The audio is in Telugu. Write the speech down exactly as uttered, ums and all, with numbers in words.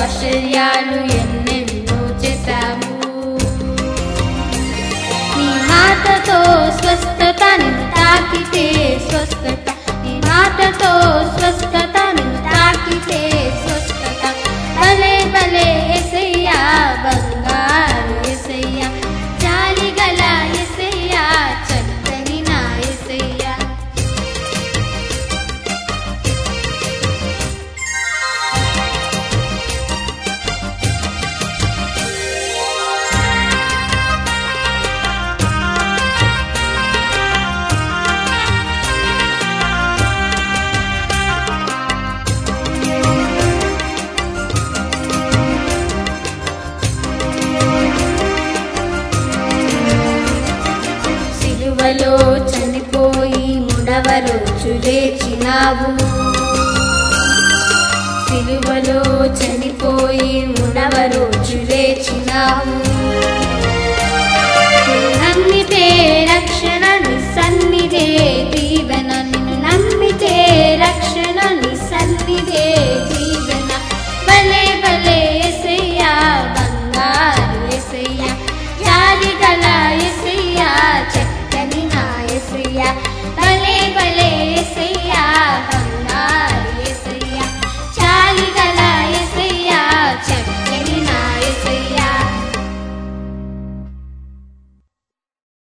ఆశ్చర్యాలు ఎన్నెన్నో చేశావు. నీ మాటతో స్వస్థత నిన్ను తాకితే స్వస్థత, నీ మాటతో స్వస్థత నిన్ను తాకితే స్వస్థత. భలే భలే యేసయ్యా, బంగారు యేసయ్యా, జాలిగల యేసయ్యా, చక్కని నా యేసయ్యా. సిలువలో చనిపోయి మూడవ రోజు లేచినావు. సిలువలో చనిపోయి మూడవ రోజు లేచినావు. నమ్మితే